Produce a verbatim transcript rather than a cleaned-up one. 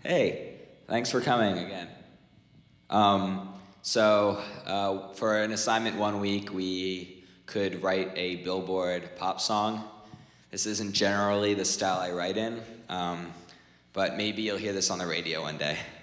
Hey, thanks for coming again. Um, so, uh, for an assignment one week, we could write a Billboard pop song. This isn't generally the style I write in, um, but maybe you'll hear this on the radio one day.